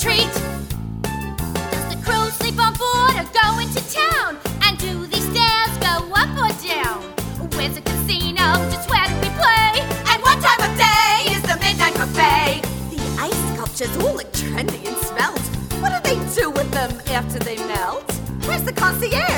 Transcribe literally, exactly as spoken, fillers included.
treat. Does the crew sleep on board or go into town? And do these stairs go up or down? Where's the casino? Just where do we play? And what time of day is the midnight buffet? The ice sculptures all look trendy and smelt. What do they do with them after they melt? Where's the concierge?